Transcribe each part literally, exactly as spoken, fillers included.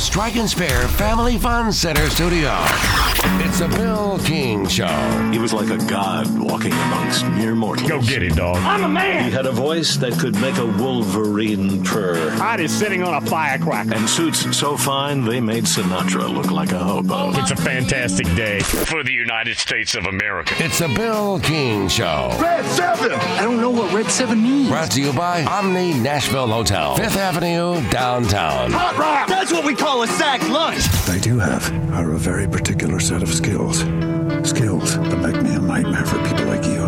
Strike and Spare Family Fun Center studio. It's the Bill King Show. He was like a god walking amongst mere mortals. Go get it, dog. I'm a man. He had a voice that could make a wolverine purr. Heart is sitting on a firecracker. And suits so fine they made Sinatra look like a hobo. It's a fantastic day for the United States of America. It's the Bill King Show. Red seven. I don't know what Red seven means. Brought to you by Omni Nashville Hotel, Fifth Avenue, downtown. Hot rock. That's what we call a sack lunch. I do have are a very particular set of skills. Skills that make me a nightmare for people like you.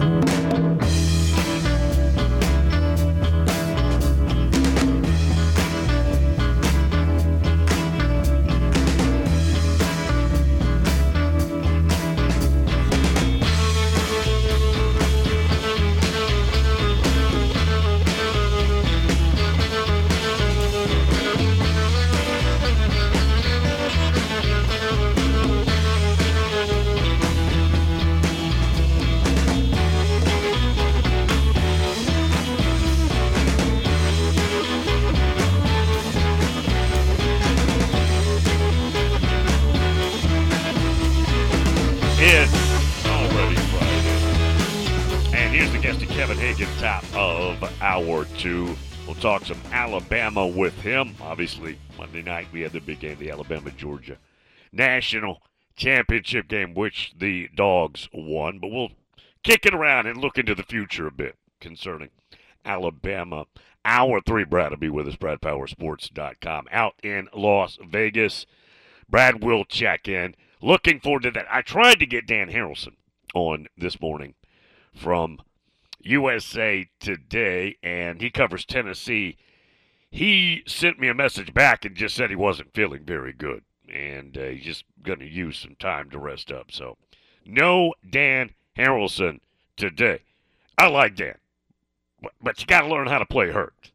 It's already Friday. And here's the guest of Kevin Hagan, top of hour two. We'll talk some Alabama with him. Obviously, Monday night we had the big game, the Alabama-Georgia National Championship game, which the Dogs won. But we'll kick it around and look into the future a bit concerning Alabama. Hour three, Brad will be with us, brad power sports dot com, out in Las Vegas. Brad will check in. Looking forward to that. I tried to get Dan Harrelson on this morning from U S A Today, and he covers Tennessee. He sent me a message back and just said he wasn't feeling very good, and uh, he's just going to use some time to rest up. So, no Dan Harrelson today. I like Dan, but, but you got to learn how to play hurt.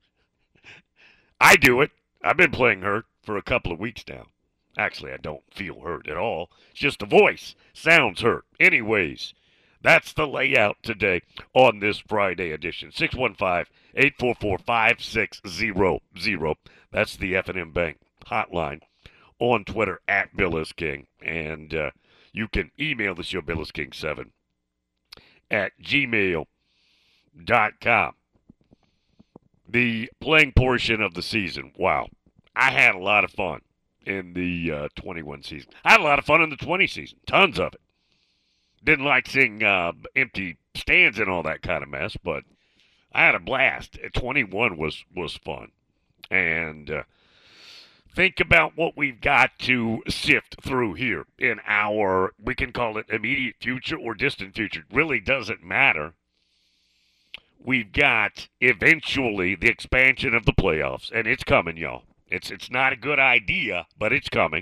I do it. I've been playing hurt for a couple of weeks now. Actually, I don't feel hurt at all. It's just the voice sounds hurt. Anyways, that's the layout today on this Friday edition. six one five, eight four four, five six zero zero. That's the F and M Bank hotline. On Twitter, at Bill is King. And uh, you can email the show, bill is king seven at gmail dot com. The playing portion of the season, wow. I had a lot of fun in the uh, twenty-one season. I had a lot of fun in the twenty season. Tons of it. Didn't like seeing uh, empty stands and all that kind of mess, but I had a blast. twenty-one was, was fun. And uh, think about what we've got to sift through here in our, we can call it immediate future or distant future. It really doesn't matter. We've got eventually the expansion of the playoffs, and it's coming, y'all. It's it's not a good idea, but it's coming.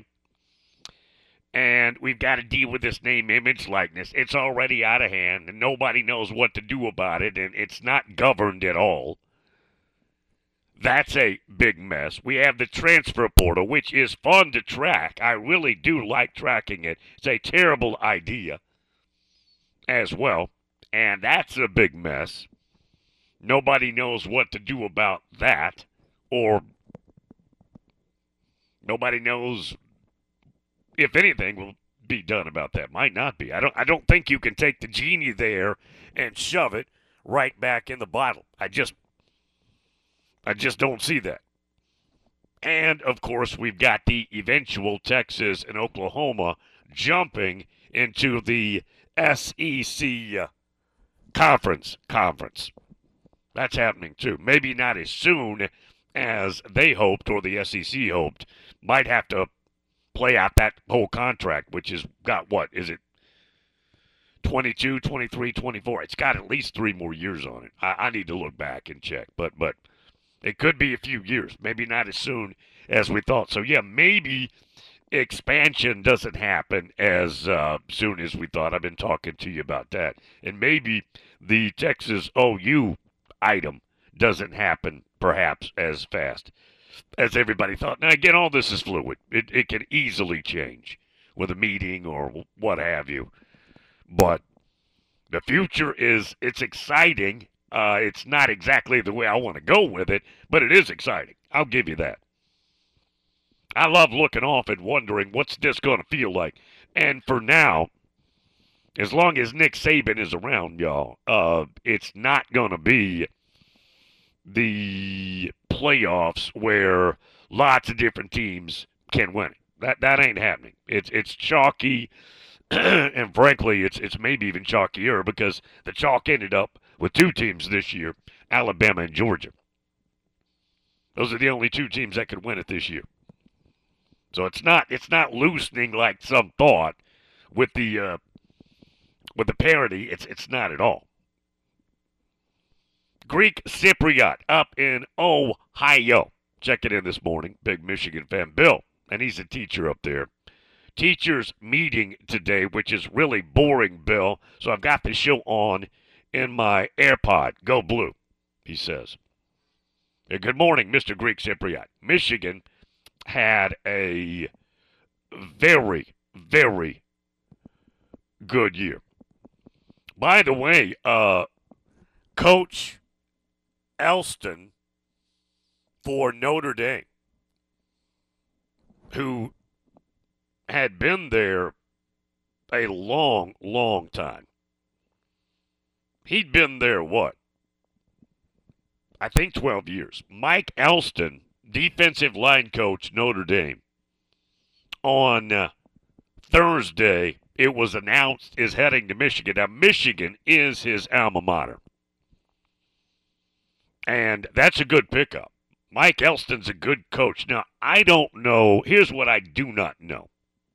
And we've got to deal with this name, image, likeness. It's already out of hand, and nobody knows what to do about it, and it's not governed at all. That's a big mess. We have the transfer portal, which is fun to track. I really do like tracking it. It's a terrible idea as well, and that's a big mess. Nobody knows what to do about that, or nobody knows if anything will be done about that. Might not be. I don't I don't think you can take the genie there and shove it right back in the bottle. I just I just don't see that. And of course, we've got the eventual Texas and Oklahoma jumping into the S E C uh, conference conference. That's happening too. Maybe not as soon as they hoped or the S E C hoped. Might have to play out that whole contract, which has got, what, is it twenty-two, twenty-three, twenty-four? It's got at least three more years on it. I, I need to look back and check, but but it could be a few years. Maybe not as soon as we thought. So, yeah, maybe expansion doesn't happen as uh, soon as we thought. I've been talking to you about that. And maybe the Texas O U item doesn't happen perhaps as fast as everybody thought. Now, again, all this is fluid. It, it can easily change with a meeting or what have you. But the future is, it's exciting. Uh, it's not exactly the way I want to go with it, but it is exciting. I'll give you that. I love looking off and wondering what's this going to feel like. And for now, as long as Nick Saban is around, y'all, uh, it's not going to be the playoffs where lots of different teams can win it. That that ain't happening. It's it's chalky, and frankly, it's it's maybe even chalkier because the chalk ended up with two teams this year, Alabama and Georgia. Those are the only two teams that could win it this year. So it's not it's not loosening like some thought with the uh, with the parity. It's it's not at all. Greek Cypriot up in Ohio. Check it in this morning. Big Michigan fan. Bill, and he's a teacher up there. Teachers meeting today, which is really boring, Bill. So I've got the show on in my AirPod. Go Blue, he says. Hey, good morning, Mister Greek Cypriot. Michigan had a very, very good year. By the way, uh, Coach Elston for Notre Dame, who had been there a long, long time. He'd been there, what? I think twelve years. Mike Elston, defensive line coach, Notre Dame. On uh, Thursday, it was announced is heading to Michigan. Now, Michigan is his alma mater. And that's a good pickup. Mike Elston's a good coach. Now, I don't know. Here's what I do not know.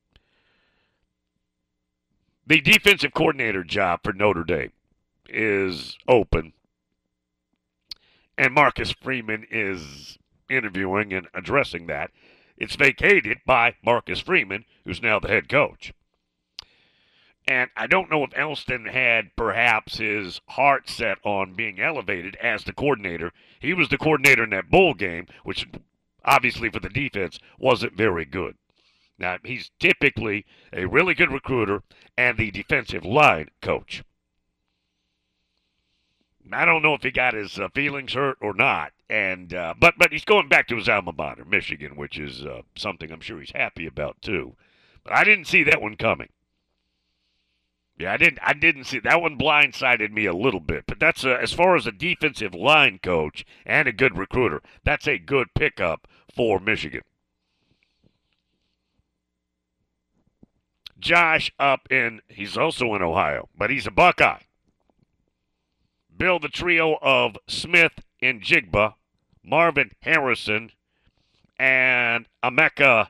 The defensive coordinator job for Notre Dame is open. And Marcus Freeman is interviewing and addressing that. It's vacated by Marcus Freeman, who's now the head coach. And I don't know if Elston had perhaps his heart set on being elevated as the coordinator. He was the coordinator in that bowl game, which obviously for the defense wasn't very good. Now, he's typically a really good recruiter and the defensive line coach. I don't know if he got his uh, feelings hurt or not, and uh, but but he's going back to his alma mater, Michigan, which is uh, something I'm sure he's happy about too. But I didn't see that one coming. Yeah, I didn't. I didn't see that one. Blindsided me a little bit, but that's a, as far as a defensive line coach and a good recruiter. That's a good pickup for Michigan. Josh up in. He's also in Ohio, but he's a Buckeye. Bill, the trio of Smith and Jigba, Marvin Harrison, and Emeka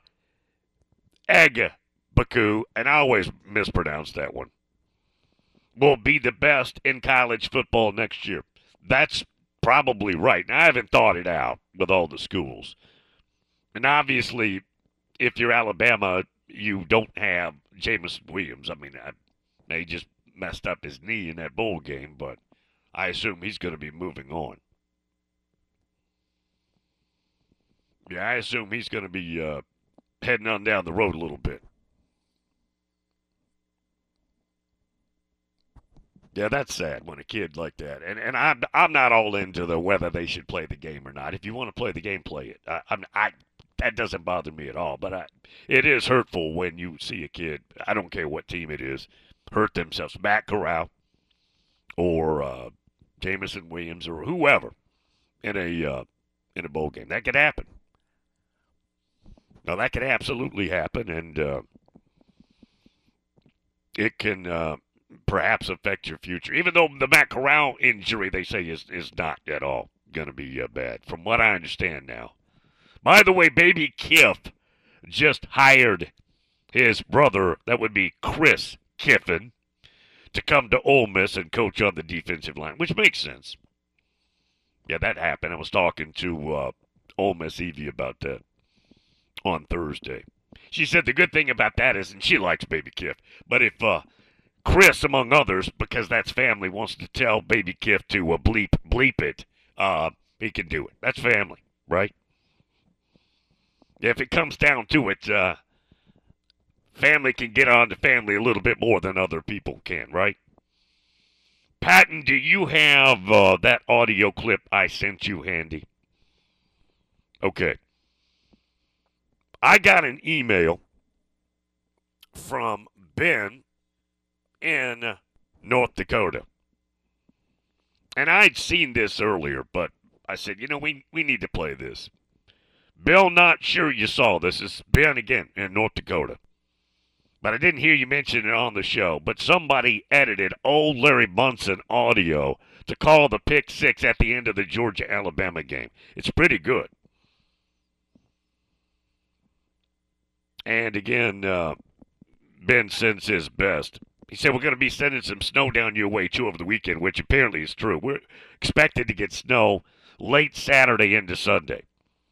Egbuka, and I always mispronounce that one, will be the best in college football next year. That's probably right. Now, I haven't thought it out with all the schools. And obviously, if you're Alabama, you don't have Jameson Williams. I mean, I, they just messed up his knee in that bowl game, but I assume he's going to be moving on. Yeah, I assume he's going to be uh, heading on down the road a little bit. Yeah, that's sad when a kid like that. And and I'm I'm not all into the whether they should play the game or not. If you want to play the game, play it. I, I'm I that doesn't bother me at all. But I, it is hurtful when you see a kid. I don't care what team it is, hurt themselves. Matt Corral or uh, Jameson Williams or whoever in a uh, in a bowl game. That could happen. Now that could absolutely happen, and uh, it can. Uh, perhaps affect your future, even though the Matt Corral injury, they say, is, is not at all going to be uh, bad, from what I understand now. By the way, Baby Kiff just hired his brother, that would be Chris Kiffin, to come to Ole Miss and coach on the defensive line, which makes sense. Yeah, that happened. I was talking to uh, Ole Miss Evie about that on Thursday. She said the good thing about that is, and she likes Baby Kiff, but if uh, Chris, among others, because that's family, wants to tell Baby Kiff to uh, bleep bleep it, uh, he can do it. That's family, right? If it comes down to it, uh, family can get on to family a little bit more than other people can, right? Patton, do you have uh, that audio clip I sent you handy? Okay. I got an email from Ben in North Dakota. And I'd seen this earlier, but I said, you know, we, we need to play this. Bill, not sure you saw this. This is Ben again in North Dakota. But I didn't hear you mention it on the show. But somebody edited old Larry Munson audio to call the pick six at the end of the Georgia-Alabama game. It's pretty good. And again, uh, Ben sends his best. He said, we're going to be sending some snow down your way, too, over the weekend, which apparently is true. We're expected to get snow late Saturday into Sunday.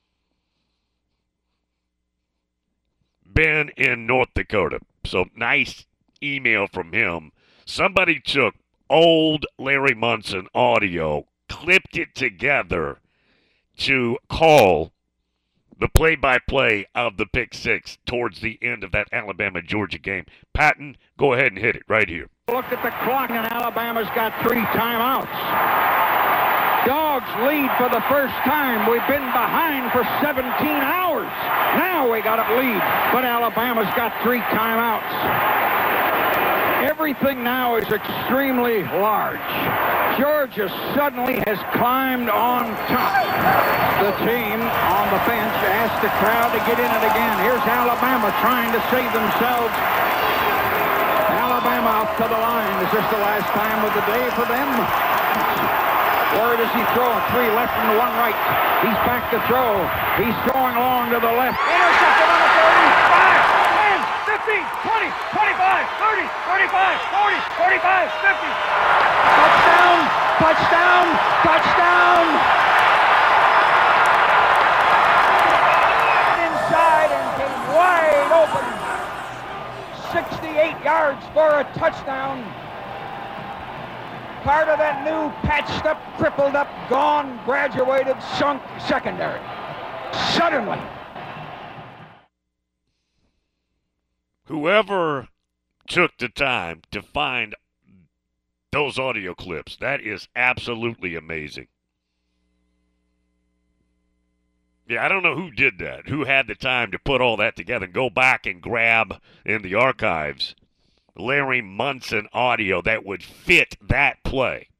Ben in North Dakota. So nice email from him. Somebody took old Larry Munson audio, clipped it together to call the play-by-play of the pick six towards the end of that Alabama-Georgia game. Patton, go ahead and hit it right here. Look at the clock, and Alabama's got three timeouts. Dogs lead for the first time. We've been behind for seventeen hours. Now we got a lead, but Alabama's got three timeouts. Everything now is extremely large. Georgia suddenly has climbed on top. The team on the bench asked the crowd to get in it again. Here's Alabama trying to save themselves. Alabama up to the line. Is this the last time of the day for them? Where does he throw? Three left and one right. He's back to throw. He's throwing along to the left. Intercepted on the thirty-five, ten, fifteen, twenty, twenty-five, thirty, thirty-five, forty, forty-five, fifty. Touchdown! Touchdown! Touchdown! Inside and came wide open. sixty-eight yards for a touchdown. Part of that new patched up, crippled up, gone, graduated, sunk secondary. Suddenly. Whoever took the time to find those audio clips, that is absolutely amazing. Yeah, I don't know who did that, who had the time to put all that together and go back and grab in the archives Larry Munson audio that would fit that play.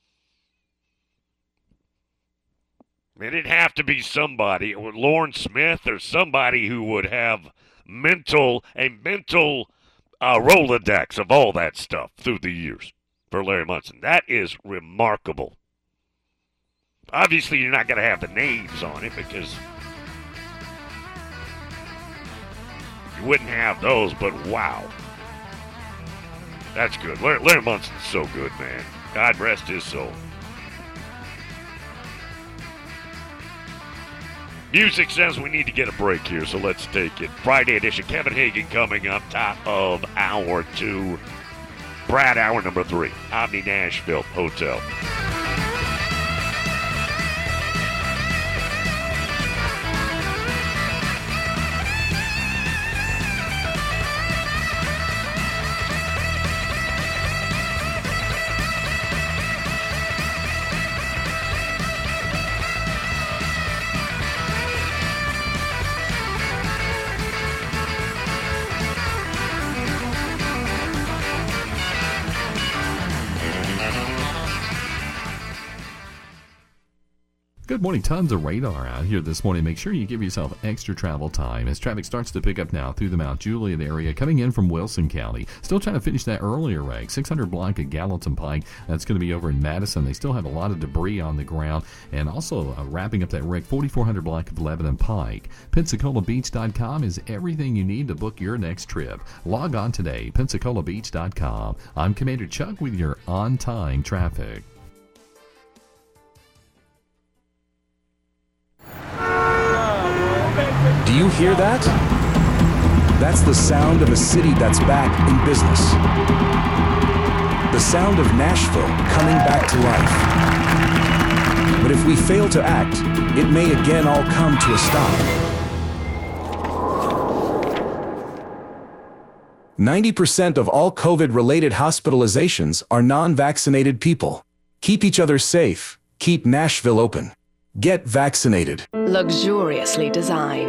It didn't have to be somebody, Lauren Smith or somebody who would have mental, a mental uh, Rolodex of all that stuff through the years for Larry Munson. That is remarkable. Obviously, you're not going to have the names on it because you wouldn't have those, but wow. That's good. Larry, Larry Munson's so good, man. God rest his soul. Music says we need to get a break here, so let's take it. Friday edition, Kevin Hagan coming up top of hour two. Brad, hour number three. Omni Nashville Hotel. Good morning. Tons of radar out here this morning. Make sure you give yourself extra travel time as traffic starts to pick up now through the Mount Juliet area coming in from Wilson County. Still trying to finish that earlier wreck. six hundred block at Gallatin Pike. That's going to be over in Madison. They still have a lot of debris on the ground. And also uh, wrapping up that wreck, forty-four hundred block of Lebanon Pike. Pensacola Beach dot com is everything you need to book your next trip. Log on today, Pensacola Beach dot com. I'm Commander Chuck with your on-time traffic. Do you hear that? That's the sound of a city that's back in business. The sound of Nashville coming back to life. But if we fail to act, it may again all come to a stop. ninety percent of all COVID-related hospitalizations are non-vaccinated people. Keep each other safe. Keep Nashville open. Get vaccinated. Luxuriously designed.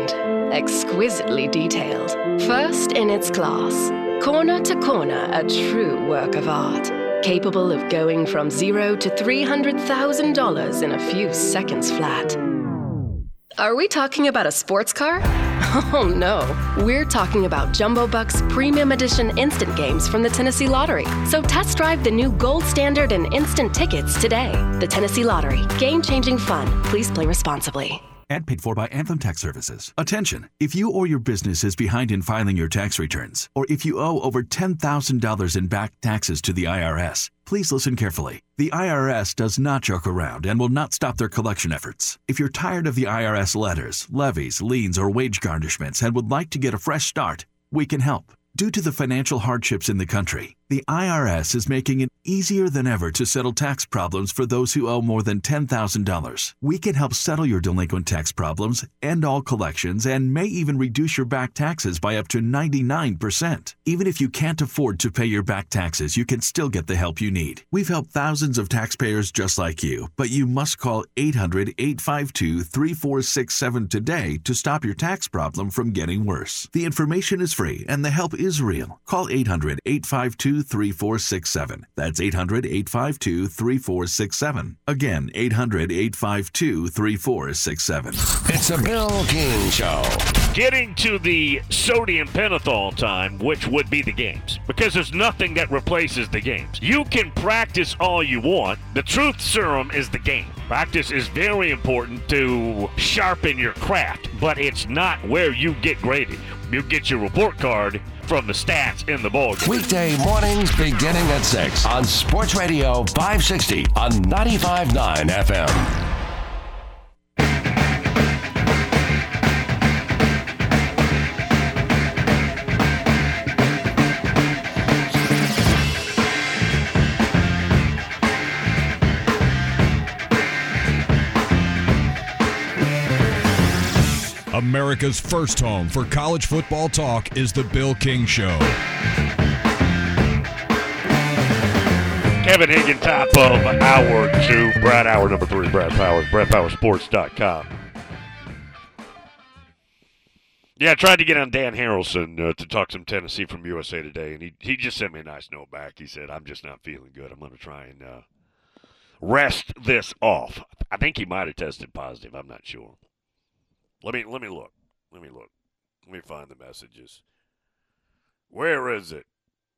exquisitely detailed, first in its class, corner to corner, a true work of art, capable of going from zero to three hundred thousand dollars in a few seconds flat. Are we talking about a sports car? Oh no, we're talking about Jumbo Bucks Premium Edition instant games from the Tennessee Lottery. So test drive the new gold standard and instant tickets today. The Tennessee Lottery, game-changing fun. Please play responsibly. Ad paid for by Anthem Tax Services. Attention! If you or your business is behind in filing your tax returns, or if you owe over ten thousand dollars in back taxes to the I R S, please listen carefully. The I R S does not joke around and will not stop their collection efforts. If you're tired of the I R S letters, levies, liens, or wage garnishments and would like to get a fresh start, we can help. Due to the financial hardships in the country, the I R S is making it easier than ever to settle tax problems for those who owe more than ten thousand dollars. We can help settle your delinquent tax problems, end all collections, and may even reduce your back taxes by up to ninety-nine percent. Even if you can't afford to pay your back taxes, you can still get the help you need. We've helped thousands of taxpayers just like you, but you must call eight hundred, eight five two, three four six seven today to stop your tax problem from getting worse. The information is free and the help is real. Call eight hundred, eight five two, three four six seven. That's eight hundred, eight five two, three four six seven. Again, eight hundred, eight five two, three four six seven. It's a Bill King Show. Getting to the sodium pentothal time, which would be the games, because there's nothing that replaces the games. You can practice all you want. The truth serum is the game. Practice is very important to sharpen your craft, but it's not where you get graded. You get your report card from the stats in the ball game. Weekday mornings beginning at six on Sports Radio five sixty on ninety-five point nine F M. America's first home for college football talk is the Bill King Show. Kevin Higgin, top of hour two. Brad, hour number three. Brad Powers, brad power sports dot com. Yeah, I tried to get on Dan Harrelson uh, to talk some Tennessee from U S A Today, and he, he just sent me a nice note back. He said, I'm just not feeling good. I'm going to try and uh, rest this off. I think he might have tested positive. I'm not sure. Let me let me look. Let me look. Let me find the messages. Where is it?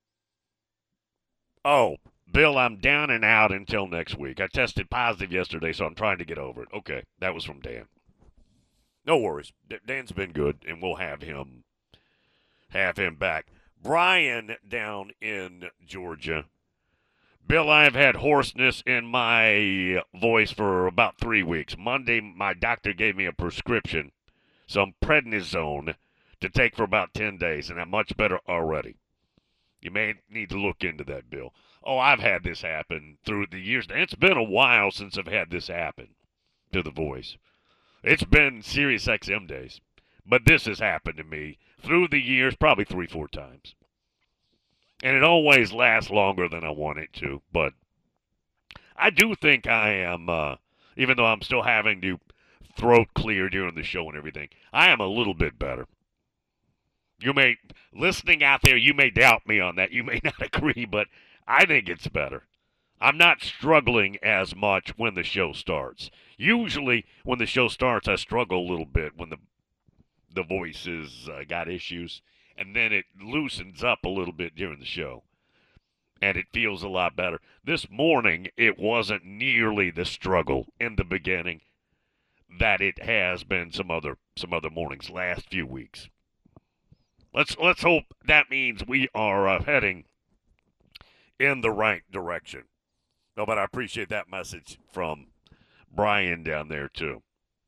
Oh, Bill, I'm down and out until next week. I tested positive yesterday, so I'm trying to get over it. Okay, that was from Dan. No worries. Dan's been good, and we'll have him have him back. Brian down in Georgia. Bill, I have had hoarseness in my voice for about three weeks. Monday, my doctor gave me a prescription, some prednisone, to take for about ten days, and I'm much better already. You may need to look into that, Bill. Oh, I've had this happen through the years. It's been a while since I've had this happen to the voice. It's been Sirius X M days, but this has happened to me through the years, probably three, four times. And it always lasts longer than I want it to. But I do think I am, uh, even though I'm still having to throat clear during the show and everything, I am a little bit better. You may, listening out there, you may doubt me on that. You may not agree, but I think it's better. I'm not struggling as much when the show starts. Usually, when the show starts, I struggle a little bit when the the voice has uh, got issues. And then it loosens up a little bit during the show. And it feels a lot better. This morning, it wasn't nearly the struggle in the beginning that it has been some other some other mornings last few weeks. Let's let's hope that means we are uh, heading in the right direction. No, but I appreciate that message from Brian down there, too.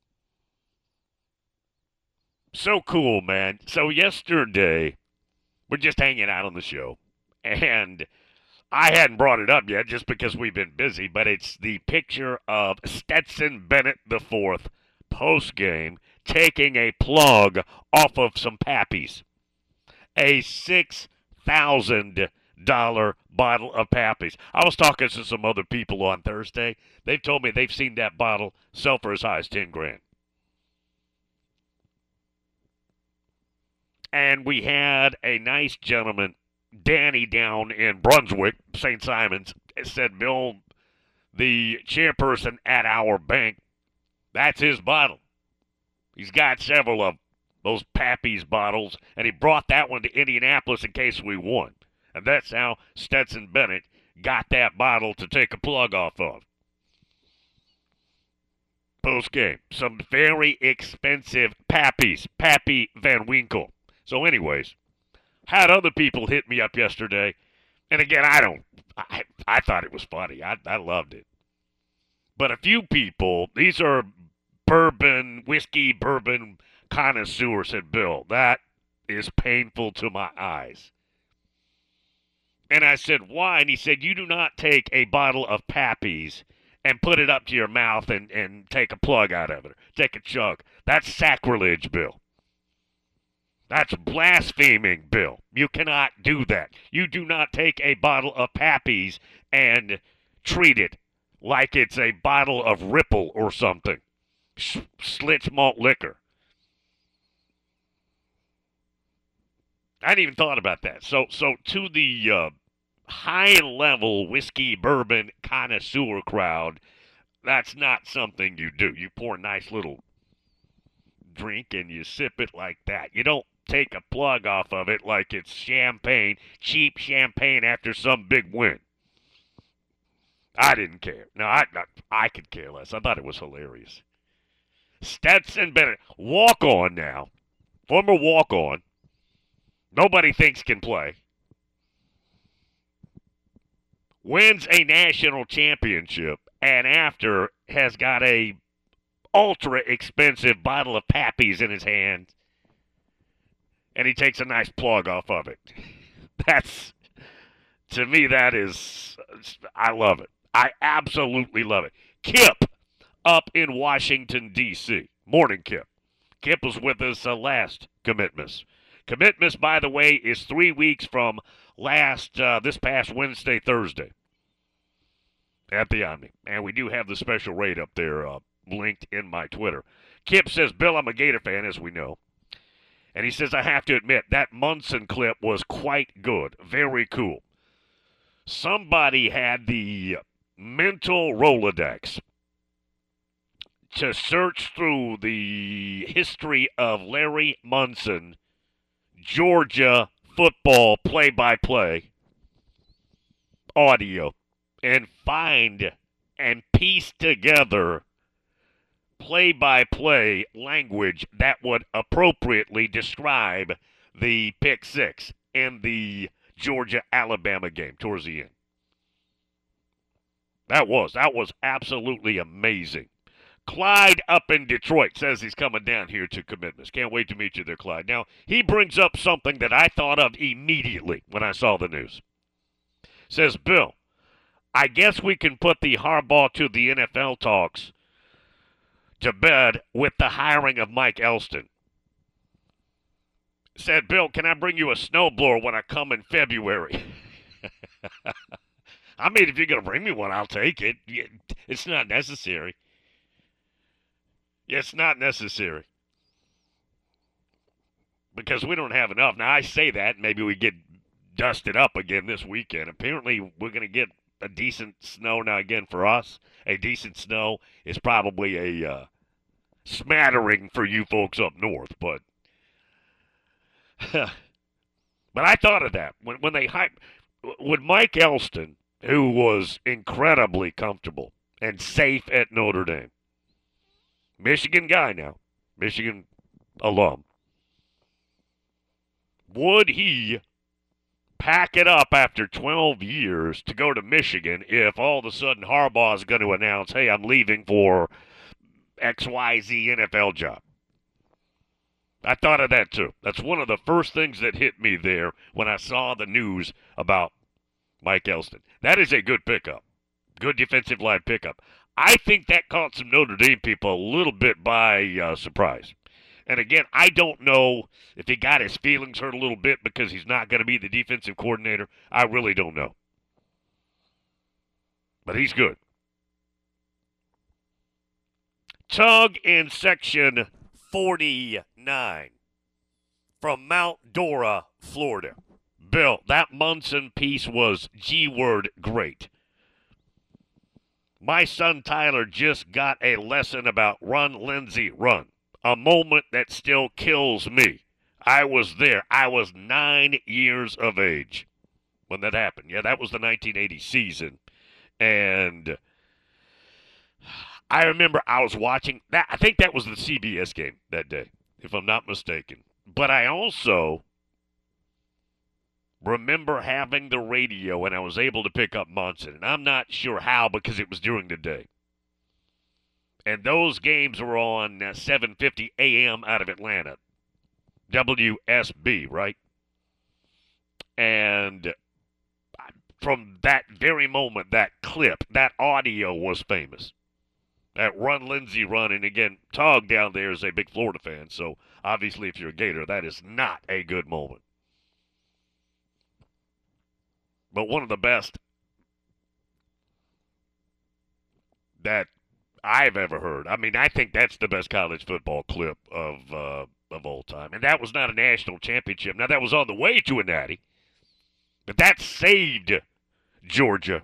So cool, man. So yesterday, we're just hanging out on the show, and I hadn't brought it up yet just because we've been busy, but it's the picture of Stetson Bennett the fourth post-game taking a plug off of some Pappies. A six thousand dollars bottle of Pappies. I was talking to some other people on Thursday. They've told me they've seen that bottle sell for as high as ten grand. And we had a nice gentleman, Danny, down in Brunswick, Saint Simons, said, Bill, the chairperson at our bank, that's his bottle. He's got several of those Pappy's bottles, and he brought that one to Indianapolis in case we won. And that's how Stetson Bennett got that bottle to take a plug off of. Post game, some very expensive Pappy's, Pappy Van Winkle. So anyways, had other people hit me up yesterday, and again, I don't, I, I thought it was funny. I, I loved it. But a few people, these are bourbon, whiskey, bourbon connoisseurs, said, Bill, that is painful to my eyes. And I said, why? And he said, you do not take a bottle of Pappy's and put it up to your mouth and, and take a plug out of it. Take a chug. That's sacrilege, Bill. That's blaspheming, Bill. You cannot do that. You do not take a bottle of Pappy's and treat it like it's a bottle of Ripple or something. Schlitz malt liquor. I hadn't even thought about that. So, so to the uh, high-level whiskey bourbon connoisseur crowd, that's not something you do. You pour a nice little drink and you sip it like that. You don't take a plug off of it like it's champagne, cheap champagne after some big win. I didn't care. No, I, I could care less. I thought it was hilarious. Stetson Bennett, walk-on now, former walk-on, nobody thinks can play, wins a national championship, and after has got a ultra-expensive bottle of Pappy's in his hand, and he takes a nice plug off of it. That's, to me, that is, I love it. I absolutely love it. Kip up in Washington, D C Morning, Kip. Kip was with us uh, last Commitments. Commitments, by the way, is three weeks from last, uh, this past Wednesday, Thursday at the Omni. And we do have the special rate up there uh, linked in my Twitter. Kip says, Bill, I'm a Gator fan, as we know. And he says, I have to admit, that Munson clip was quite good. Very cool. Somebody had the mental Rolodex to search through the history of Larry Munson, Georgia football play-by-play audio, and find and piece together play-by-play language that would appropriately describe the pick six in the Georgia-Alabama game towards the end. That was, that was absolutely amazing. Clyde up in Detroit says he's coming down here to Commitments. Can't wait to meet you there, Clyde. Now, he brings up something that I thought of immediately when I saw the news. Says, Bill, I guess we can put the Harbaugh to the N F L talks to bed with the hiring of Mike Elston. Said, Bill, can I bring you a snowblower when I come in February? I mean, if you're going to bring me one, I'll take it. It's not necessary. It's not necessary. Because we don't have enough. Now, I say that, maybe we get dusted up again this weekend. Apparently, we're going to get a decent snow now again for us. A decent snow is probably a uh, smattering for you folks up north. But but I thought of that. When, when they hype, when Mike Elston, who was incredibly comfortable and safe at Notre Dame, Michigan guy now, Michigan alum, would he pack it up after twelve years to go to Michigan if all of a sudden Harbaugh is going to announce, hey, I'm leaving for X Y Z N F L job? I thought of that too. That's one of the first things that hit me there when I saw the news about Mike Elston. That is a good pickup. Good defensive line pickup. I think that caught some Notre Dame people a little bit by uh, surprise. And again, I don't know if he got his feelings hurt a little bit because he's not going to be the defensive coordinator. I really don't know. But he's good. Tug in section forty-nine. from Mount Dora, Florida. Bill, that Munson piece was G-word great. My son Tyler just got a lesson about run, Lindsey, run. A moment that still kills me. I was there. I was nine years of age when that happened. Yeah, that was the nineteen eighty season. And I remember I was watching that. I think that was the C B S game that day, if I'm not mistaken. But I also remember having the radio and I was able to pick up Munson. And I'm not sure how because it was during the day. And those games were on uh, seven fifty a.m. out of Atlanta. W S B, right? And from that very moment, that clip, that audio was famous. That run, Lindsey, run. And again, Tug down there is a big Florida fan. So obviously, if you're a Gator, that is not a good moment. But one of the best that I've ever heard. I mean, I think that's the best college football clip of uh, of all time. And that was not a national championship. Now, that was on the way to a natty. But that saved Georgia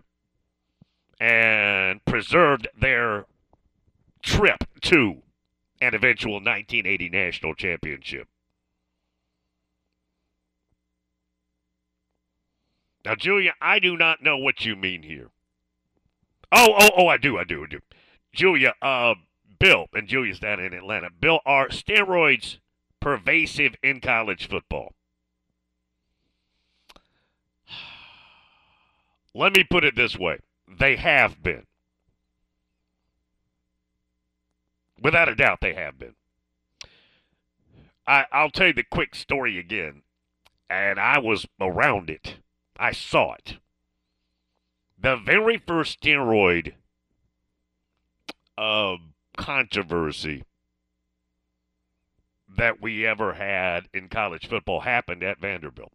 and preserved their trip to an eventual nineteen eighty national championship. Now, Julia, I do not know what you mean here. Oh, oh, oh, I do, I do, I do. Julia, uh, Bill, and Julia's down in Atlanta. Bill, are steroids pervasive in college football? Let me put it this way. They have been. Without a doubt, they have been. I, I'll tell you the quick story again, and I was around it. I saw it. The very first steroid uh, controversy that we ever had in college football happened at Vanderbilt.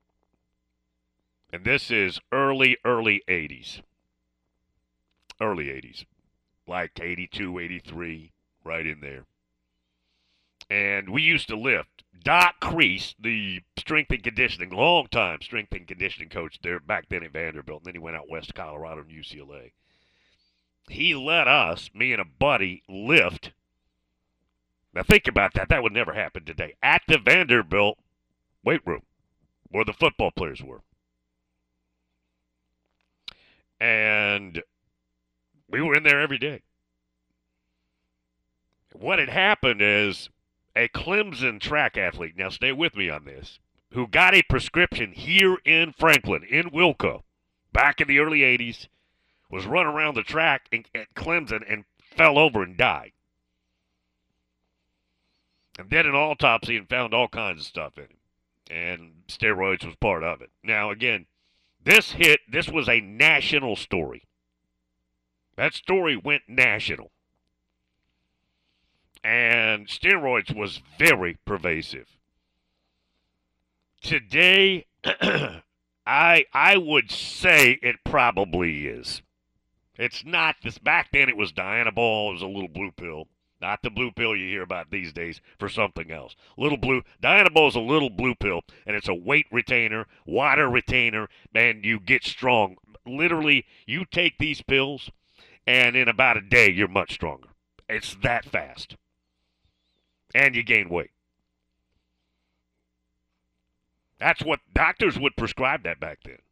And this is early, early eighties. Early eighties. Like eighty-two, eighty-three, right in there. And we used to lift. Doc Crease, the strength and conditioning, long-time strength and conditioning coach there back then at Vanderbilt, and then he went out west to Colorado and U C L A. He let us, me and a buddy, lift. Now think about that. That would never happen today. At the Vanderbilt weight room, where the football players were. And we were in there every day. What had happened is a Clemson track athlete, now stay with me on this, who got a prescription here in Franklin, in Wilco, back in the early eighties, was running around the track in, at Clemson and fell over and died. And did an autopsy and found all kinds of stuff in him. And steroids was part of it. Now, again, this hit, this was a national story. That story went national. And steroids was very pervasive. Today, I I would say it probably is. It's not this. Back then it was Dianabol. It was a little blue pill. Not the blue pill you hear about these days for something else. Little blue. Dianabol is a little blue pill, and it's a weight retainer, water retainer, and you get strong. Literally, you take these pills, and in about a day, you're much stronger. It's that fast. And you gain weight. That's what doctors would prescribe that back then.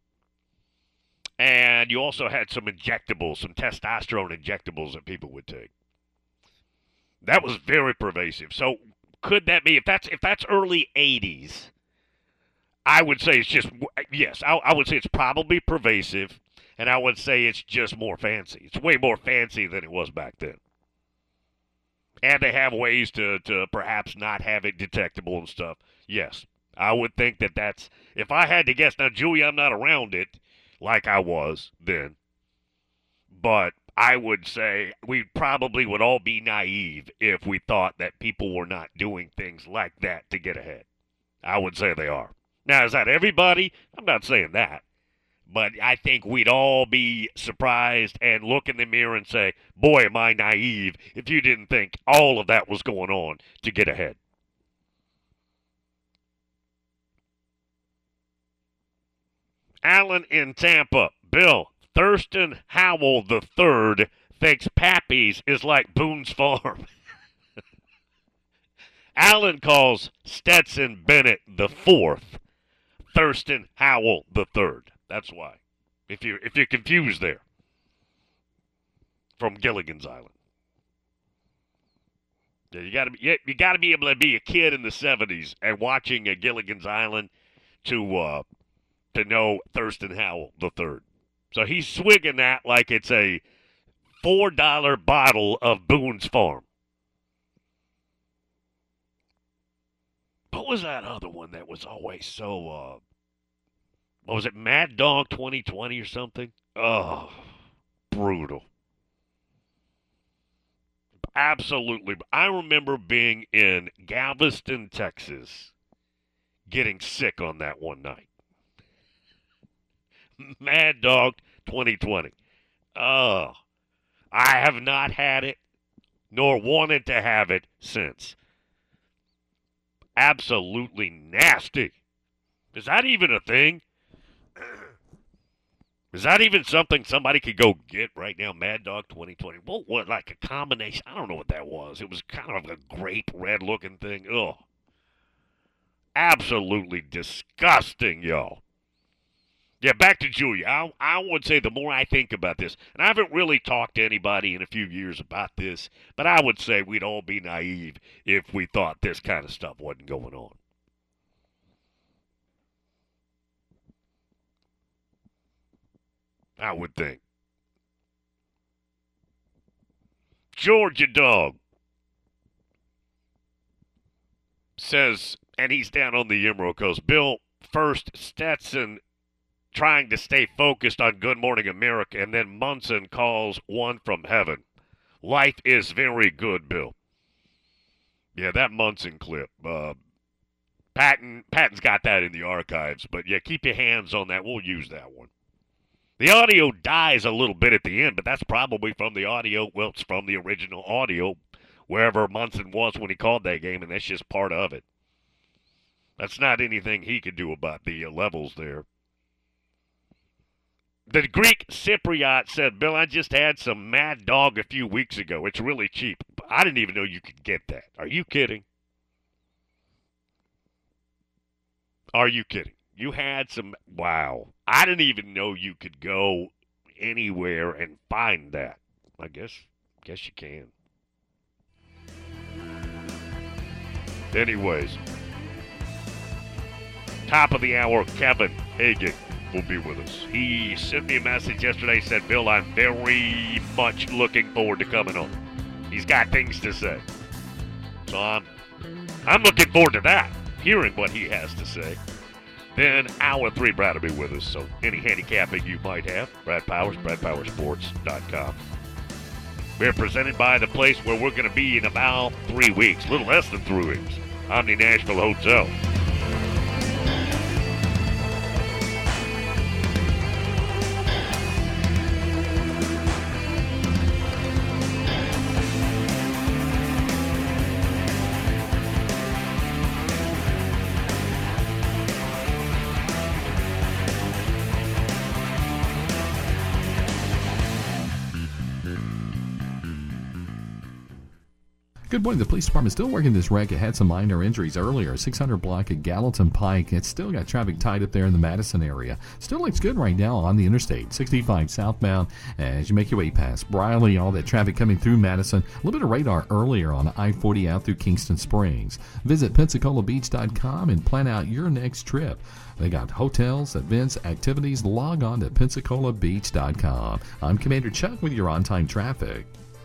And you also had some injectables, some testosterone injectables that people would take. That was very pervasive. So could that be, if that's if that's early eighties, I would say it's just, yes, I, I would say it's probably pervasive, and I would say it's just more fancy. It's way more fancy than it was back then. And they have ways to, to perhaps not have it detectable and stuff. Yes, I would think that that's, if I had to guess, now, Julie, I'm not around it like I was then, but I would say we probably would all be naive if we thought that people were not doing things like that to get ahead. I would say they are. Now, is that everybody? I'm not saying that. But I think we'd all be surprised and look in the mirror and say, boy, am I naive if you didn't think all of that was going on to get ahead. Alan in Tampa. Bill, Thurston Howell the third thinks Pappy's is like Boone's Farm. Alan calls Stetson Bennett the fourth, Thurston Howell the third. That's why. If you if you're confused there. From Gilligan's Island. Yeah, you gotta be you, you gotta be able to be a kid in the seventies and watching a Gilligan's Island to uh, to know Thurston Howell the third. So he's swigging that like it's a four dollar bottle of Boone's Farm. What was that other one that was always so, uh, what was it, Mad Dog twenty twenty or something? Oh, brutal. Absolutely. I remember being in Galveston, Texas, getting sick on that one night. Mad Dog twenty twenty. Oh, I have not had it, nor wanted to have it since. Absolutely nasty. Is that even a thing? Is that even something somebody could go get right now? Mad Dog twenty twenty. What, what, like a combination? I don't know what that was. It was kind of a grape red looking thing. Ugh. Absolutely disgusting, y'all. Yeah, back to Julia. I, I would say the more I think about this, and I haven't really talked to anybody in a few years about this, but I would say we'd all be naive if we thought this kind of stuff wasn't going on. I would think. Georgia Dog says, and he's down on the Emerald Coast, Bill, first Stetson trying to stay focused on Good Morning America, and then Munson calls one from heaven. Life is very good, Bill. Yeah, that Munson clip. Uh, Patton, Patton's got that in the archives, but yeah, keep your hands on that. We'll use that one. The audio dies a little bit at the end, but that's probably from the audio. Well, it's from the original audio, wherever Munson was when he called that game, and that's just part of it. That's not anything he could do about the uh, levels there. The Greek Cypriot said, Bill, I just had some Mad Dog a few weeks ago. It's really cheap. I didn't even know you could get that. Are you kidding? Are you kidding? You had some, wow. I didn't even know you could go anywhere and find that. I guess, guess you can. Anyways, top of the hour, Kevin Hagan will be with us. He sent me a message yesterday, said, Bill, I'm very much looking forward to coming on. He's got things to say. So I'm, I'm looking forward to that, hearing what he has to say. Then hour three, Brad will be with us. So any handicapping you might have, Brad Powers, brad powers sports dot com. We're presented by the place where we're going to be in about three weeks, a little less than three weeks, Omni Nashville Hotel. Good morning. The police department still working this wreck. It had some minor injuries earlier. six hundred block at Gallatin Pike. It's still got traffic tied up there in the Madison area. Still looks good right now on the interstate. sixty-five southbound as you make your way past Briley. All that traffic coming through Madison. A little bit of radar earlier on I forty out through Kingston Springs. Visit Pensacola Beach dot com and plan out your next trip. They got hotels, events, activities. Log on to Pensacola Beach dot com. I'm Commander Chuck with your on-time traffic.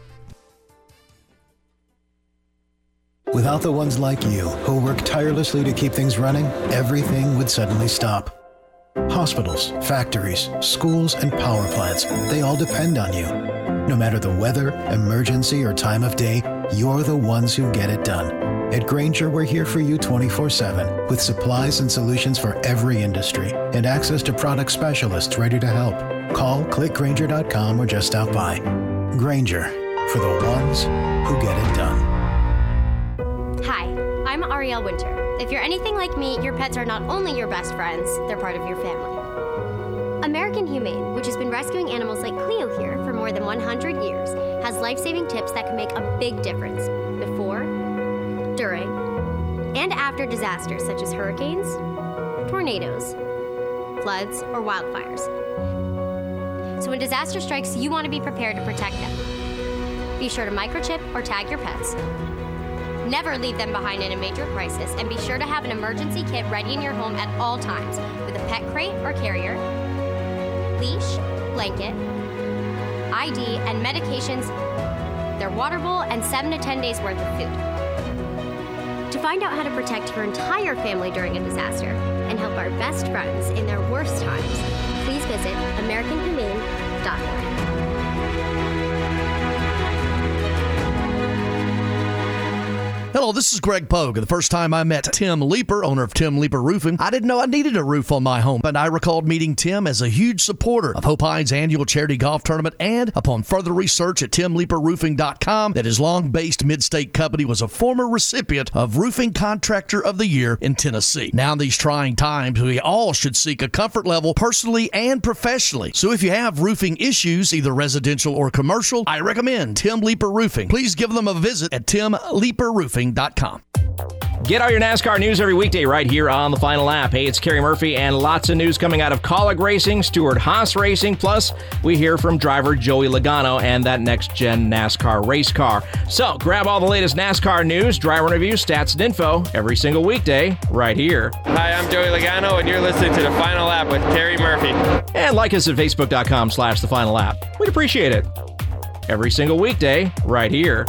Without the ones like you, who work tirelessly to keep things running, everything would suddenly stop. Hospitals, factories, schools, and power plants, they all depend on you. No matter the weather, emergency, or time of day, you're the ones who get it done. At Grainger, we're here for you twenty-four seven, with supplies and solutions for every industry, and access to product specialists ready to help. Call, click Grainger dot com, or just stop by. Grainger, for the ones who get it done. Hi, I'm Ariel Winter. If you're anything like me, your pets are not only your best friends, they're part of your family. American Humane, which has been rescuing animals like Cleo here for more than one hundred years, has life-saving tips that can make a big difference before, during, and after disasters such as hurricanes, tornadoes, floods, or wildfires. So when disaster strikes, you want to be prepared to protect them. Be sure to microchip or tag your pets. Never leave them behind in a major crisis, and be sure to have an emergency kit ready in your home at all times with a pet crate or carrier, leash, blanket, I D, and medications, their water bowl, and seven to ten days worth of food. To find out how to protect your entire family during a disaster and help our best friends in their worst times, please visit american humane dot org. Hello, this is Greg Pogue. The first time I met Tim Leeper, owner of Tim Leeper Roofing, I didn't know I needed a roof on my home, but I recalled meeting Tim as a huge supporter of Hope Hines' annual charity golf tournament, and upon further research at tim leeper roofing dot com, that his long-based mid-state company was a former recipient of Roofing Contractor of the Year in Tennessee. Now in these trying times, we all should seek a comfort level personally and professionally. So if you have roofing issues, either residential or commercial, I recommend Tim Leeper Roofing. Please give them a visit at tim leeper roofing dot com. Get all your NASCAR news every weekday right here on the Final Lap. Hey, it's Kerry Murphy, and lots of news coming out of Kaulig Racing, Stewart-Haas Racing, plus we hear from driver Joey Logano and that next-gen NASCAR race car. So grab all the latest NASCAR news, driver interviews, stats, and info every single weekday right here. Hi, I'm Joey Logano, and you're listening to the Final Lap with Kerry Murphy. And like us at facebook dot com slash the Final Lap. We'd appreciate it. Every single weekday right here.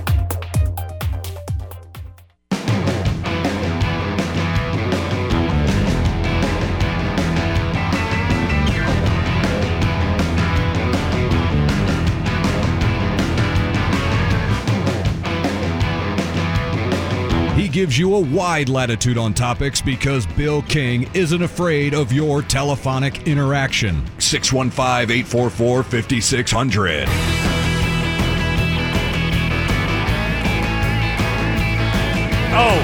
Gives you a wide latitude on topics because Bill King isn't afraid of your telephonic interaction. six one five, eight four four, five six zero zero. Oh,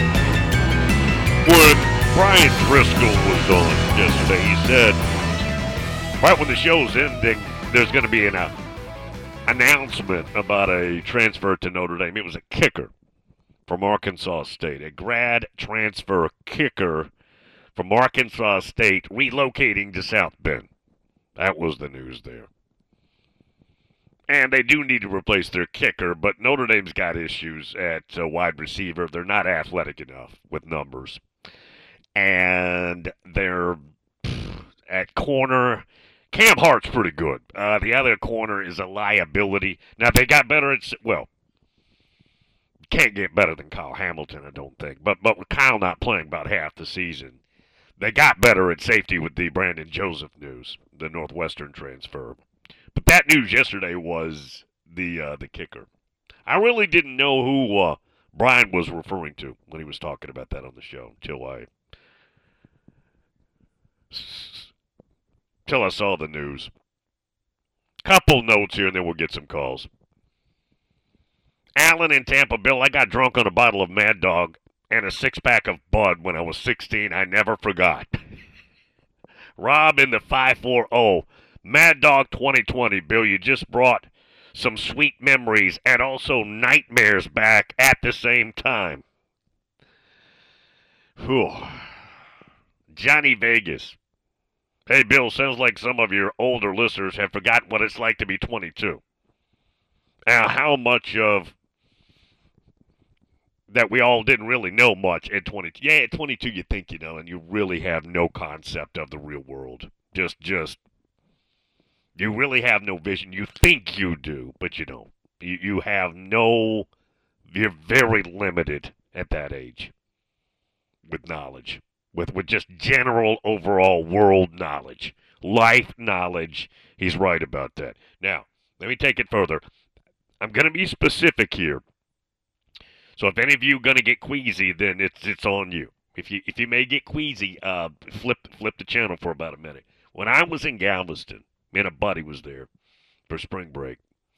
when Brian Driscoll was on yesterday, he said, right when the show's ending, there's going to be an uh, announcement about a transfer to Notre Dame. It was a kicker from Arkansas State, a grad transfer kicker from Arkansas State relocating to South Bend. That was the news there. And they do need to replace their kicker, but Notre Dame's got issues at uh, wide receiver. They're not athletic enough with numbers. And they're pff, at corner. Cam Hart's pretty good. Uh, the other corner is a liability. Now, they got better at, well, can't get better than Kyle Hamilton, I don't think. But but with Kyle not playing about half the season, they got better at safety with the Brandon Joseph news, the Northwestern transfer. But that news yesterday was the uh, the kicker. I really didn't know who uh, Brian was referring to when he was talking about that on the show until I until I saw the news. Couple notes here, and then we'll get some calls. Allen in Tampa, Bill, I got drunk on a bottle of Mad Dog and a six-pack of Bud when I was sixteen. I never forgot. Rob in the five four zero. Mad Dog twenty twenty, Bill, you just brought some sweet memories and also nightmares back at the same time. Whew. Johnny Vegas. Hey, Bill, sounds like some of your older listeners have forgotten what it's like to be twenty-two. Now, how much of that we all didn't really know much at twenty-two. Yeah, at twenty-two you think you know, and you really have no concept of the real world. Just, just, you really have no vision. You think you do, but you don't. You, you have no, you're very limited at that age with knowledge, with, with just general overall world knowledge, life knowledge. He's right about that. Now, let me take it further. I'm going to be specific here. So if any of you are going to get queasy, then it's it's on you. If you if you may get queasy, uh, flip flip the channel for about a minute. When I was in Galveston, me and a buddy was there for spring break.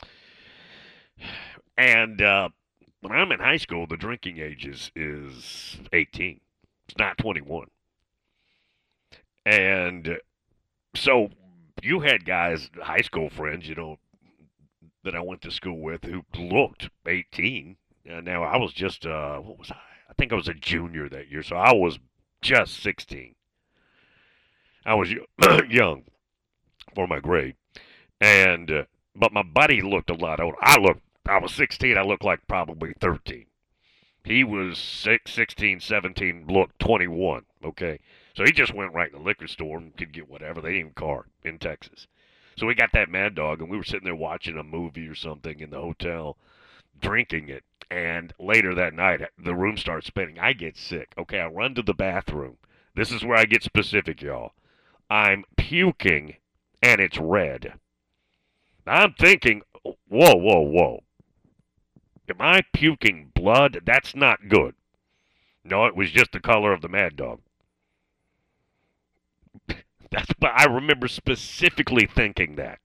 And uh, when I'm in high school, the drinking age is, is eighteen. It's not twenty-one. And so you had guys, high school friends, you know, that I went to school with who looked eighteen. Uh, now, I was just, uh, what was I? I think I was a junior that year, so I was just sixteen. I was young for my grade. And, uh, but my buddy looked a lot older. I looked, I was sixteen, I looked like probably thirteen. He was six, sixteen, seventeen, looked twenty-one, okay? So he just went right to the liquor store and could get whatever. They didn't even card in Texas. So we got that Mad Dog, and we were sitting there watching a movie or something in the hotel, drinking it. And later that night, the room starts spinning. I get sick. Okay, I run to the bathroom. This is where I get specific, y'all. I'm puking, and it's red. I'm thinking, whoa, whoa, whoa. Am I puking blood? That's not good. No, it was just the color of the Mad Dog. That's, but I remember specifically thinking that.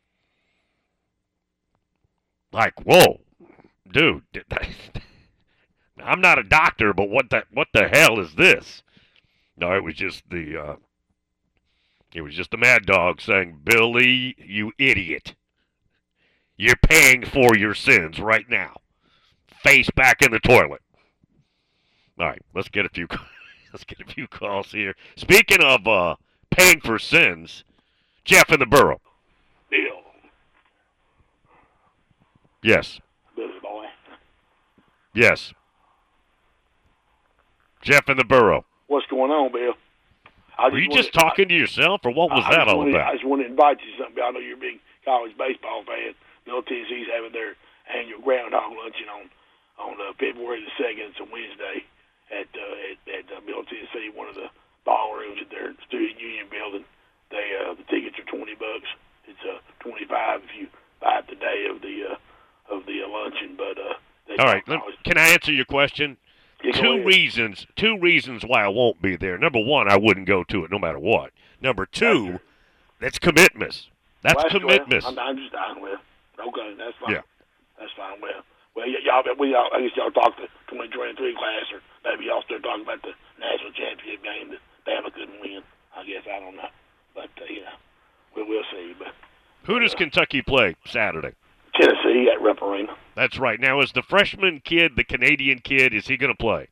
Like, whoa, dude, I'm not a doctor, but what the what the hell is this? No, it was just the uh, it was just the Mad Dog saying, Billy, you idiot. You're paying for your sins right now. Face back in the toilet. All right, let's get a few let's get a few calls here. Speaking of uh, paying for sins, Jeff in the Borough. Bill. Yes. Billy boy. Yes. Jeff in the Borough. What's going on, Bill? I Were you wanted, just talking to yourself, or what was I, that I all wanted, about? I just want to invite you to something. I know you're a big college baseball fan. Middle Tennessee's having their annual groundhog luncheon on on uh, February the second. It's a Wednesday at uh, at, at uh, Middle Tennessee, one of the ballrooms at their Student Union building. They uh, the tickets are twenty bucks. It's uh, twenty-five if you buy it the day of the uh, of the uh, luncheon. But uh, they all right, let, can I answer your question? Yeah, two reasons. Two reasons why I won't be there. Number one, I wouldn't go to it no matter what. Number two, that's commitments. That's well, commitments. Well, I'm, I'm just down with. Okay, that's fine. Yeah. That's fine. Well, well, y- y'all, we all, I guess y'all talked the twenty twenty-three class, or maybe y'all start talking about the national championship game that Bama couldn't win. I guess I don't know, but uh, you know, we will see. But who does uh, Kentucky play Saturday? Tennessee at Rupp Arena. That's right. Now, is the freshman kid, the Canadian kid, is he going to play?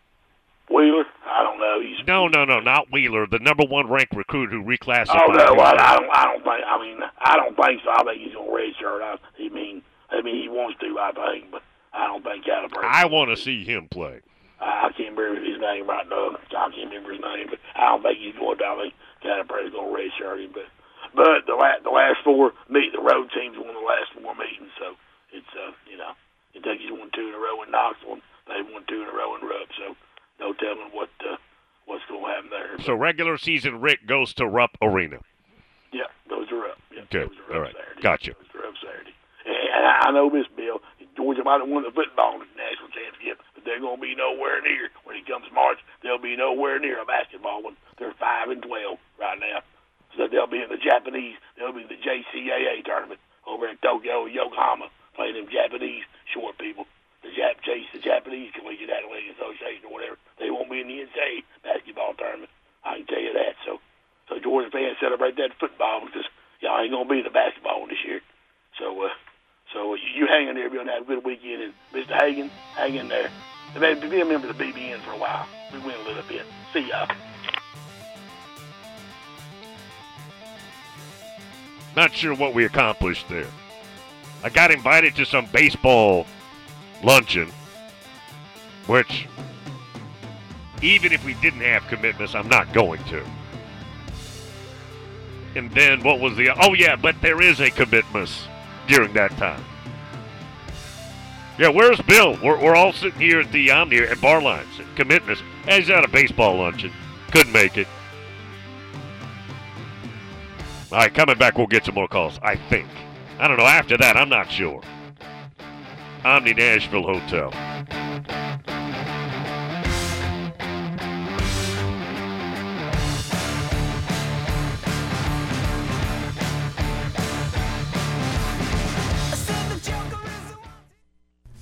Wheeler? I don't know. He's no, no, no, not Wheeler. The number one ranked recruit who reclassified. Oh no, I, I don't. I don't think. I mean, I don't think so. I think he's going to redshirt. I, I mean, I mean, he wants to. I think, but I don't think Calipari. I want to see him play. I, I can't remember his name right now. I can't remember his name, but I don't think he's going to. I think Calipari's going to redshirt him, but. But the last, the last four meet the road teams won the last four meetings, so it's uh you know Kentucky's won two in a row in Knoxville, they won two in a row in Rupp, so no telling what uh, what's going to happen there. But, so regular season Rick goes to Rupp Arena. Yeah, goes to Rupp. Yeah, good. Goes to Rupp all right, Saturday. gotcha. Goes to Rupp Saturday. And I, I know this, Bill. Georgia might have won the football national championship, but they're going to be nowhere near when it comes March. They'll be nowhere near a basketball one. They're five and twelve right now. So they'll be in the Japanese, they'll be in the J C A A tournament over in Tokyo, Yokohama, playing them Japanese short people. The Jap, the Japanese Collegiate Athletic Association or whatever. They won't be in the N C A A basketball tournament. I can tell you that. So, so Georgia fans celebrate that football because y'all ain't gonna be in the basketball one this year. So, uh, so you, you hang in there, Bill, and have a good weekend. And Mister Hagan, hang in there. And maybe be a member of the B B N for a while. We win a little bit. See y'all. Not sure what we accomplished there. I got invited to some baseball luncheon, which, even if we didn't have commitments, I'm not going to. And then what was the... Oh, yeah, but there is a commitments during that time. Yeah, where's Bill? We're, we're all sitting here at the Omni at Bar Lines. Commitments. He's at a baseball luncheon. Couldn't make it. All right, coming back, we'll get some more calls, I think. I don't know. After that, I'm not sure. Omni Nashville Hotel.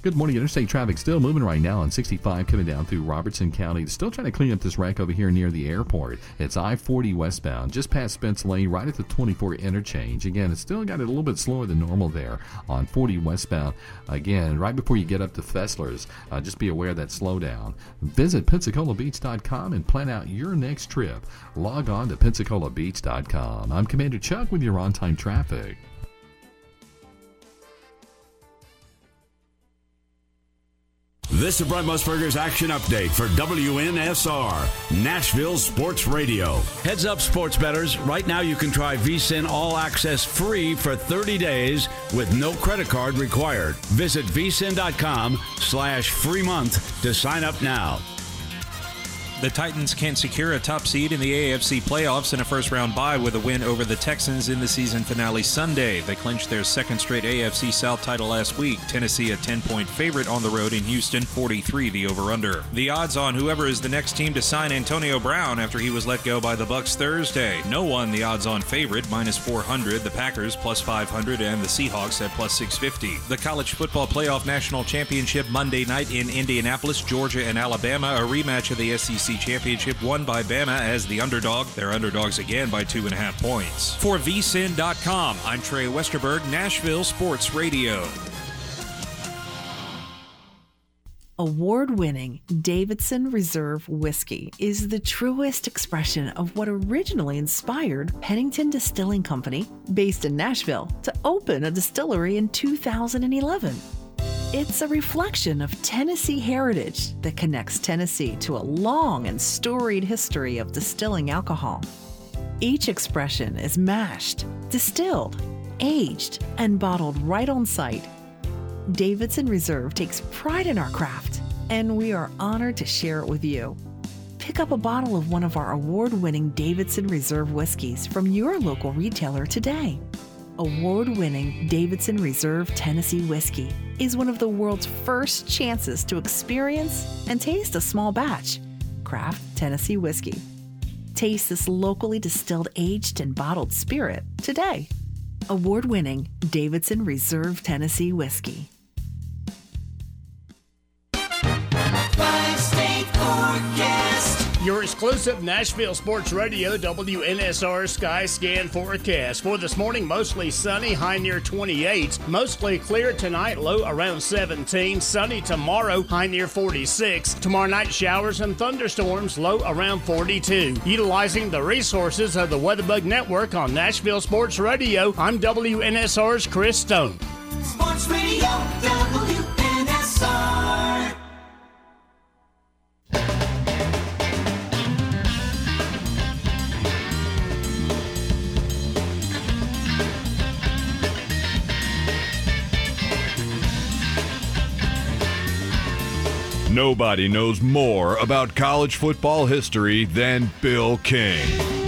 Good morning. Interstate traffic still moving right now on sixty-five coming down through Robertson County. Still trying to clean up this wreck over here near the airport. It's I forty westbound, just past Spence Lane, right at the twenty-four interchange. Again, it's still got it a little bit slower than normal there on forty westbound. Again, right before you get up to Fessler's, uh, just be aware of that slowdown. Visit Pensacola Beach dot com and plan out your next trip. Log on to Pensacola Beach dot com. I'm Commander Chuck with your on-time traffic. This is Brent Musburger's Action Update for W N S R, Nashville Sports Radio. Heads up, sports bettors. Right now you can try V S I N All Access free for thirty days with no credit card required. Visit V S I N dot com slash free month to sign up now. The Titans can secure a top seed in the A F C playoffs in a first-round bye with a win over the Texans in the season finale Sunday. They clinched their second straight A F C South title last week. Tennessee a ten-point favorite on the road in Houston, forty-three the over-under. The odds on whoever is the next team to sign Antonio Brown after he was let go by the Bucs Thursday. No one the odds-on favorite, minus four hundred, the Packers plus five hundred, and the Seahawks at plus six fifty. The College Football Playoff National Championship Monday night in Indianapolis, Georgia and Alabama, a rematch of the S E C Championship won by Bama as the underdog. They're underdogs again by two and a half points. For V S I N dot com, I'm Trey Westerberg, Nashville Sports Radio. Award-winning Davidson Reserve Whiskey is the truest expression of what originally inspired Pennington Distilling Company, based in Nashville, to open a distillery in two thousand eleven. It's a reflection of Tennessee heritage that connects Tennessee to a long and storied history of distilling alcohol. Each expression is mashed, distilled, aged, and bottled right on site. Davidson Reserve takes pride in our craft, and we are honored to share it with you. Pick up a bottle of one of our award-winning Davidson Reserve whiskeys from your local retailer today. Award-winning Davidson Reserve Tennessee Whiskey is one of the world's first chances to experience and taste a small batch craft Tennessee whiskey. Taste this locally distilled, aged, and bottled spirit today. Award-winning Davidson Reserve Tennessee Whiskey. Five-state forecast. Your exclusive Nashville Sports Radio W N S R Sky Scan forecast. For this morning, mostly sunny, high near twenty-eight. Mostly clear tonight, low around seventeen. Sunny tomorrow, high near forty-six. Tomorrow night, showers and thunderstorms, low around forty-two. Utilizing the resources of the WeatherBug Network on Nashville Sports Radio, I'm W N S R's Chris Stone. Sports Radio W N S R. Nobody knows more about college football history than Bill King.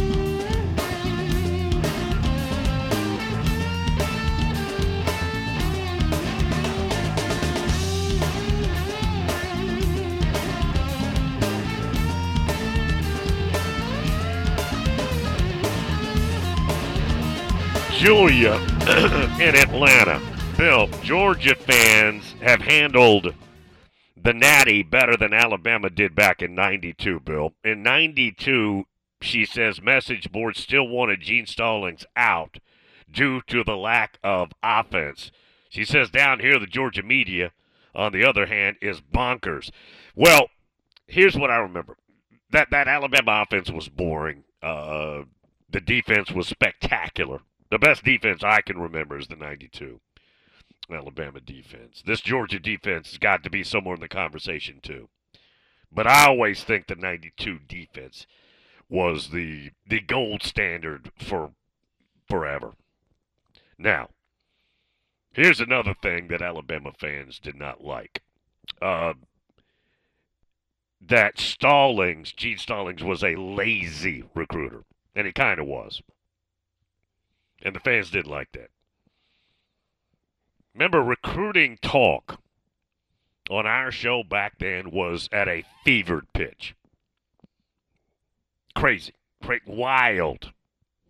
Julia in Atlanta. Bill, Georgia fans have handled the Natty better than Alabama did back in ninety-two, Bill. In ninety-two, she says message boards still wanted Gene Stallings out due to the lack of offense. She says down here the Georgia media, on the other hand, is bonkers. Well, here's what I remember. That that Alabama offense was boring. Uh, the defense was spectacular. The best defense I can remember is the ninety-two Alabama defense. This Georgia defense has got to be somewhere in the conversation too. But I always think the ninety-two defense was the the gold standard for forever. Now, here's another thing that Alabama fans did not like. Uh, that Stallings, Gene Stallings, was a lazy recruiter. And he kind of was. And the fans didn't like that. Remember, recruiting talk on our show back then was at a fevered pitch. Crazy. Cra- wild.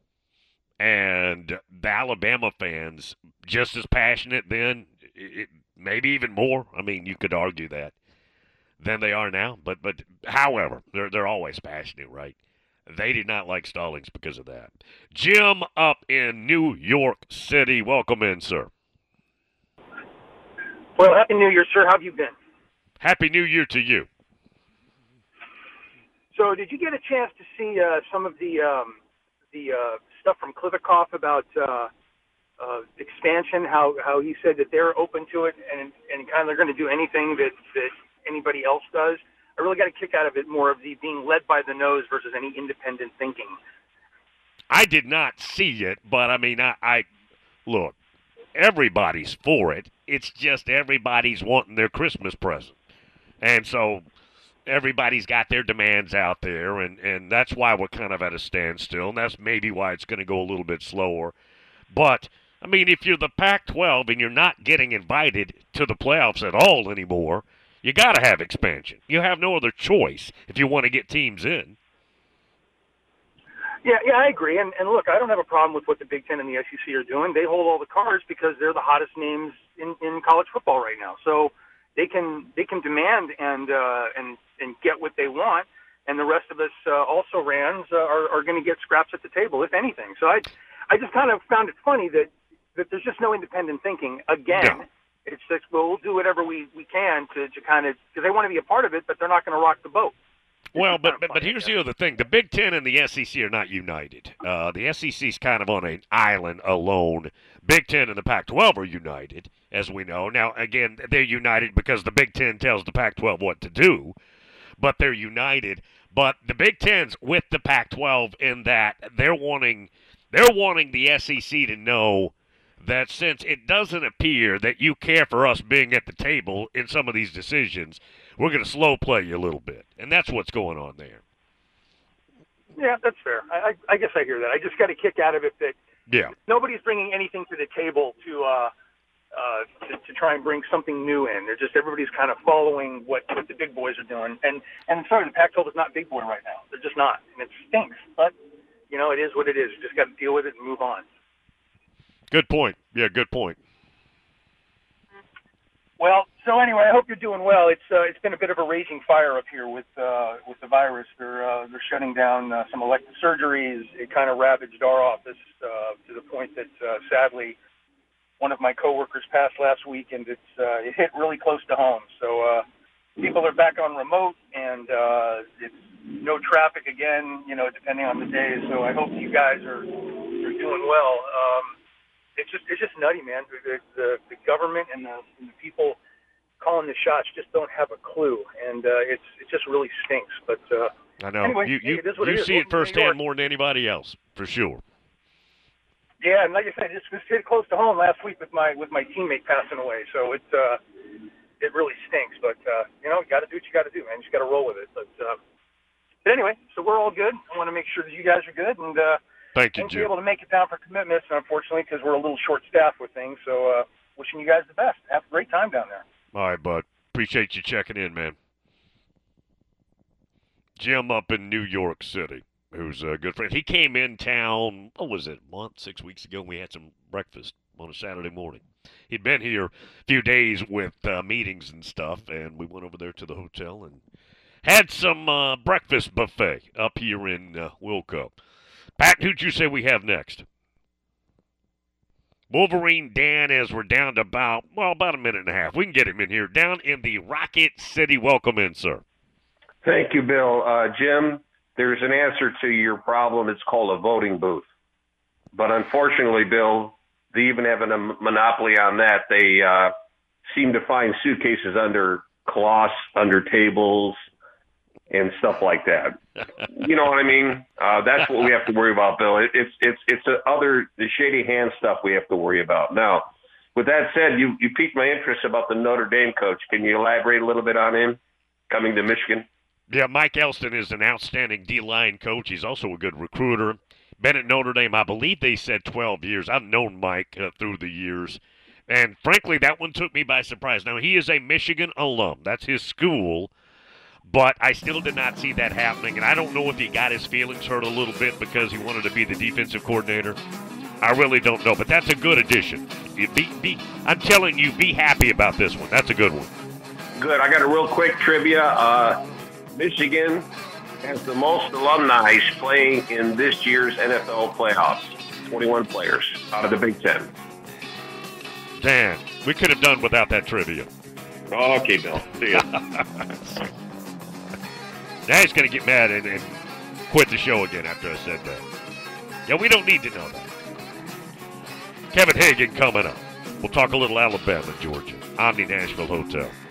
And the Alabama fans, just as passionate then, it, maybe even more. I mean, you could argue that than they are now. But but however, they're they're always passionate, right? They did not like Stallings because of that. Jim up in New York City, welcome in, sir. Well, Happy New Year, sir. How have you been? Happy New Year to you. So, did you get a chance to see uh, some of the um, the uh, stuff from Klivikoff about uh, uh, expansion? How how he said that they're open to it and and kind of they're going to do anything that that anybody else does. I really got a kick out of it, more of the being led by the nose versus any independent thinking. I did not see it, but I mean, I, I look, everybody's for it. It's just everybody's wanting their Christmas present, and so. Everybody's got their demands out there, and, and that's why we're kind of at a standstill, and that's maybe why it's going to go a little bit slower. But, I mean, if you're the Pac twelve and you're not getting invited to the playoffs at all anymore, you got to have expansion. You have no other choice if you want to get teams in. Yeah, yeah, I agree. And, and look, I don't have a problem with what the Big Ten and the S E C are doing. They hold all the cards because they're the hottest names in, in college football right now. So they can they can demand and uh, and and get what they want, and the rest of us uh, also rans uh, are, are going to get scraps at the table, if anything. So I, I just kind of found it funny that, that there's just no independent thinking. Again, no. It's just, well, we'll do whatever we, we can to, to kind of, because they want to be a part of it, but they're not going to rock the boat. Well, but, but but here's the other thing. The Big Ten and the S E C are not united. Uh, the S E C is kind of on an island alone. Big Ten and the Pac twelve are united, as we know. Now, again, they're united because the Big Ten tells the Pac twelve what to do. But they're united. But the Big Ten's with the Pac twelve in that they're wanting they're wanting the S E C to know that since it doesn't appear that you care for us being at the table in some of these decisions, we're going to slow play you a little bit. And that's what's going on there. Yeah, that's fair. I, I, I guess I hear that. I just got a kick out of it that yeah. nobody's bringing anything to the table to uh, Uh, to, to try and bring something new in. They're just, everybody's kind of following what, what the big boys are doing. And, and sorry, the Pac twelve is not big boy right now. They're just not. And it stinks. But, you know, it is what it is. You just got to deal with it and move on. Good point. Yeah, good point. Well, so anyway, I hope you're doing well. It's uh, it's been a bit of a raging fire up here with uh, with the virus. They're uh, they're shutting down uh, some elective surgeries. It kind of ravaged our office uh, to the point that uh, sadly, one of my coworkers passed last week, and it's uh, it hit really close to home. So uh, people are back on remote, and uh, it's no traffic again. You know, depending on the day. So I hope you guys are are doing well. Um, it's just it's just nutty, man. The the, the government and the, and the people calling the shots just don't have a clue, and uh, it's it just really stinks. But uh, I know anyway, you you, it is what you it is. see it firsthand more than anybody else, for sure. Yeah, and like I said, it's, it's hit close to home last week with my with my teammate passing away. So it uh, it really stinks. But uh, you know, you got to do what you got to do, man. You just got to roll with it. But uh, but anyway, so we're all good. I want to make sure that you guys are good, and uh, thank you, and Jim. be able to make it down for commitments, unfortunately, because we're a little short-staffed with things. So uh, wishing you guys the best. Have a great time down there. All right, bud. Appreciate you checking in, man. Jim up in New York City, who's a good friend. He came in town, what was it, a month, six weeks ago, and we had some breakfast on a Saturday morning. He'd been here a few days with uh, meetings and stuff, and we went over there to the hotel and had some uh, breakfast buffet up here in uh, Wilco. Pat, who'd you say we have next? Wolverine Dan, as we're down to about, well, about a minute and a half. We can get him in here. Down in the Rocket City. Welcome in, sir. Thank you, Bill. Uh, Jim, there's an answer to your problem. It's called a voting booth. But unfortunately, Bill, they even have a monopoly on that. They uh, seem to find suitcases under cloths, under tables, and stuff like that. You know what I mean? Uh, that's what we have to worry about, Bill. It, it's it's it's the other the shady hand stuff we have to worry about. Now, with that said, you you piqued my interest about the Notre Dame coach. Can you elaborate a little bit on him coming to Michigan? Yeah, Mike Elston is an outstanding D-line coach. He's also a good recruiter. Been at Notre Dame, I believe they said twelve years. I've known Mike uh, through the years. And frankly, that one took me by surprise. Now, he is a Michigan alum. That's his school. But I still did not see that happening. And I don't know if he got his feelings hurt a little bit because he wanted to be the defensive coordinator. I really don't know. But that's a good addition You be, be, I'm telling you, be happy about this one. That's a good one. Good. I got a real quick trivia. Uh, Michigan has the most alumni playing in this year's N F L playoffs. twenty-one players out of the Big Ten. Dan, we could have done without that trivia. Okay, Bill. See ya. Now he's going to get mad and, and quit the show again after I said that. Yeah, we don't need to know that. Kevin Hagan coming up. We'll talk a little Alabama, Georgia. Omni Nashville Hotel.